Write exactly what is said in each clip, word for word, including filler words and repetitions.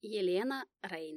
Елена Рейн.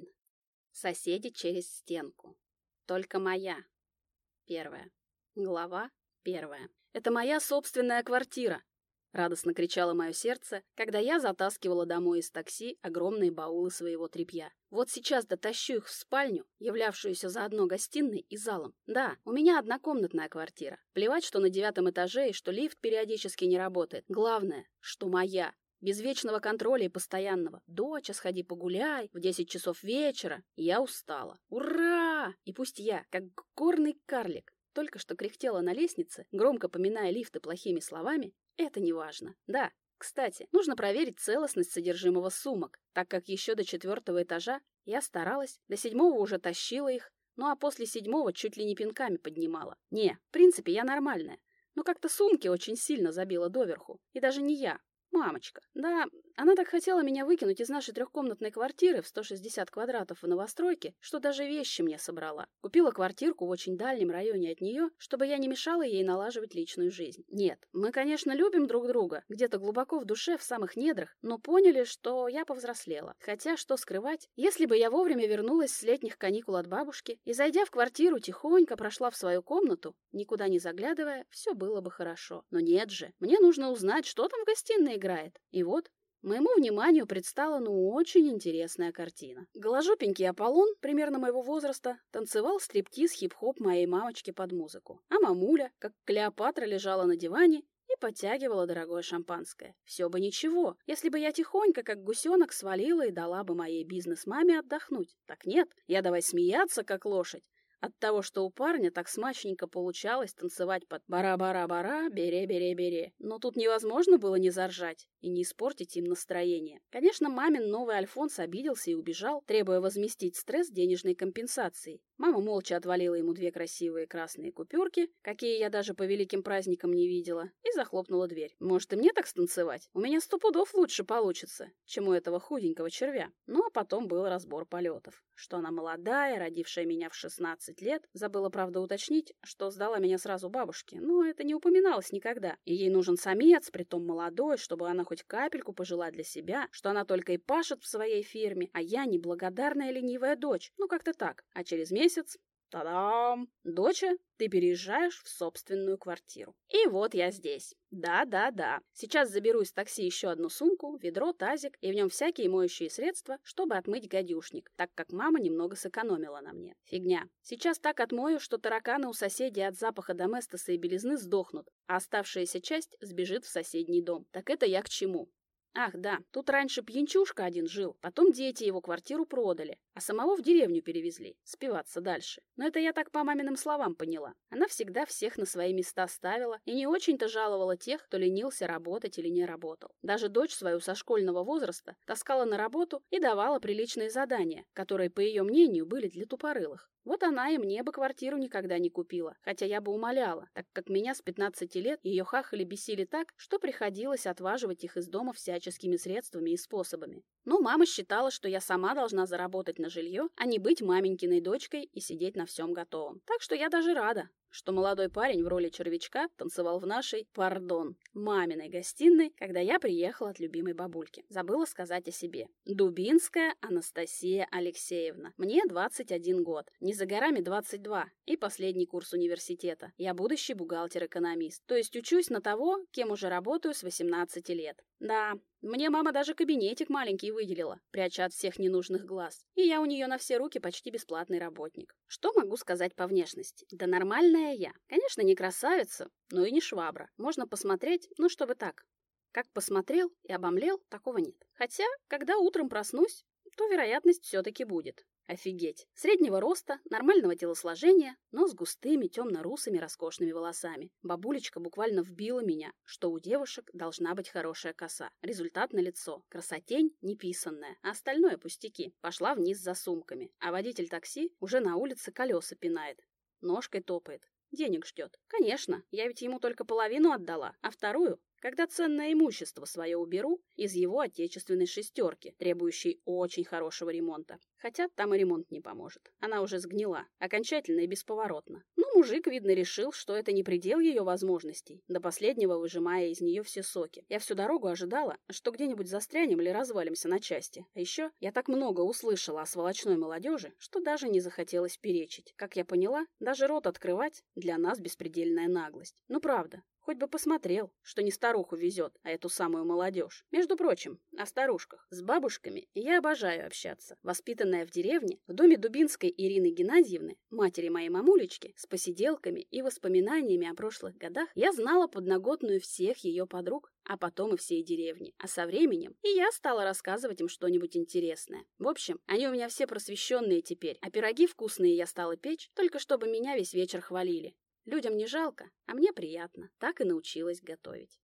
Соседи через стенку. Только моя. Первая. Глава первая. «Это моя собственная квартира!» — радостно кричало мое сердце, когда я затаскивала домой из такси огромные баулы своего тряпья. Вот сейчас дотащу их в спальню, являвшуюся заодно гостиной и залом. Да, у меня однокомнатная квартира. Плевать, что на девятом этаже и что лифт периодически не работает. Главное, что моя. Без вечного контроля и постоянного. «Доча, сходи погуляй в десять часов вечера». Я устала. Ура! И пусть я, как горный карлик, только что кряхтела на лестнице, громко поминая лифты плохими словами, это не важно. Да, кстати, нужно проверить целостность содержимого сумок, так как еще до четвертого этажа я старалась, до седьмого уже тащила их, ну а после седьмого чуть ли не пинками поднимала. Не, в принципе, я нормальная, но как-то сумки очень сильно забила доверху. И даже не я. Мамочка. Да, она так хотела меня выкинуть из нашей трехкомнатной квартиры в сто шестьдесят квадратов в новостройке, что даже вещи мне собрала. Купила квартирку в очень дальнем районе от нее, чтобы я не мешала ей налаживать личную жизнь. Нет, мы, конечно, любим друг друга, где-то глубоко в душе, в самых недрах, но поняли, что я повзрослела. Хотя, что скрывать, если бы я вовремя вернулась с летних каникул от бабушки и, зайдя в квартиру, тихонько прошла в свою комнату, никуда не заглядывая, все было бы хорошо. Но нет же, мне нужно узнать, что там в гостиной играет. И вот моему вниманию предстала ну очень интересная картина. Голожопенький Аполлон, примерно моего возраста, танцевал стриптиз хип-хоп моей мамочки под музыку. А мамуля, как Клеопатра, лежала на диване и подтягивала дорогое шампанское. Все бы ничего, если бы я тихонько, как гусенок, свалила и дала бы моей бизнес-маме отдохнуть. Так нет, я давай смеяться, как лошадь. От того, что у парня так смачненько получалось танцевать под «бара-бара-бара, бере-бере-бере». Но тут невозможно было не заржать и не испортить им настроение. Конечно, мамин новый Альфонс обиделся и убежал, требуя возместить стресс денежной компенсацией. Мама молча отвалила ему две красивые красные купюрки, какие я даже по великим праздникам не видела, и захлопнула дверь. Может, и мне так станцевать? У меня сто пудов лучше получится, чем у этого худенького червя. Ну, а потом был разбор полетов. Что она молодая, родившая меня в шестнадцать лет, забыла, правда, уточнить, что сдала меня сразу бабушке, но это не упоминалось никогда. И ей нужен самец, притом молодой, чтобы она хоть капельку пожила для себя, что она только и пашет в своей фирме, а я неблагодарная ленивая дочь. Ну, как-то так. А через месяц... Та-дам! Доча, ты переезжаешь в собственную квартиру. И вот я здесь. Да-да-да. Сейчас заберу из такси еще одну сумку, ведро, тазик, и в нем всякие моющие средства, чтобы отмыть гадюшник, так как мама немного сэкономила на мне. Фигня. Сейчас так отмою, что тараканы у соседей от запаха доместоса и белизны сдохнут, а оставшаяся часть сбежит в соседний дом. Так это я к чему? Ах, да, тут раньше пьянчушка один жил, потом дети его квартиру продали, а самого в деревню перевезли, спиваться дальше. Но это я так по маминым словам поняла. Она всегда всех на свои места ставила и не очень-то жаловала тех, кто ленился работать или не работал. Даже дочь свою со школьного возраста таскала на работу и давала приличные задания, которые, по ее мнению, были для тупорылых. Вот она и мне бы квартиру никогда не купила, хотя я бы умоляла, так как меня с пятнадцати лет ее хахали бесили так, что приходилось отваживать их из дома всяческими средствами и способами. Но мама считала, что я сама должна заработать на жилье, а не быть маменькиной дочкой и сидеть на всем готовом. Так что я даже рада, что молодой парень в роли червячка танцевал в нашей, пардон, маминой гостиной, когда я приехала от любимой бабульки. Забыла сказать о себе. Дубинская Анастасия Алексеевна. Мне двадцать один год. Не за горами двадцать два. И последний курс университета. Я будущий бухгалтер-экономист. То есть учусь на того, кем уже работаю с восемнадцати лет. Да, мне мама даже кабинетик маленький выделила, пряча от всех ненужных глаз. И я у нее на все руки почти бесплатный работник. Что могу сказать по внешности? Да нормальная я. Конечно, не красавица, но и не швабра. Можно посмотреть, ну чтобы так. Как посмотрел и обомлел, такого нет. Хотя, когда утром проснусь, то вероятность все-таки будет. Офигеть. Среднего роста, нормального телосложения, но с густыми темно-русыми роскошными волосами. Бабулечка буквально вбила меня, что у девушек должна быть хорошая коса. Результат налицо. Красотень неписанная, а остальное пустяки. Пошла вниз за сумками, а водитель такси уже на улице колеса пинает. Ножкой топает. Денег ждет. Конечно, я ведь ему только половину отдала, а вторую, когда ценное имущество свое уберу из его отечественной шестерки, требующей очень хорошего ремонта. Хотя там и ремонт не поможет. Она уже сгнила, окончательно и бесповоротно. Ну, мужик, видно, решил, что это не предел ее возможностей, до последнего выжимая из нее все соки. Я всю дорогу ожидала, что где-нибудь застрянем или развалимся на части. А еще я так много услышала о сволочной молодежи, что даже не захотелось перечить. Как я поняла, даже рот открывать для нас беспредельная наглость. Ну правда. Хоть бы посмотрел, что не старуху везет, а эту самую молодежь. Между прочим, о старушках. С бабушками я обожаю общаться. Воспитанная в деревне, в доме Дубинской Ирины Геннадьевны, матери моей мамулечки, с посиделками и воспоминаниями о прошлых годах, я знала подноготную всех ее подруг, а потом и всей деревни. А со временем и я стала рассказывать им что-нибудь интересное. В общем, они у меня все просвещенные теперь, а пироги вкусные я стала печь, только чтобы меня весь вечер хвалили. Людям не жалко, а мне приятно. Так и научилась готовить.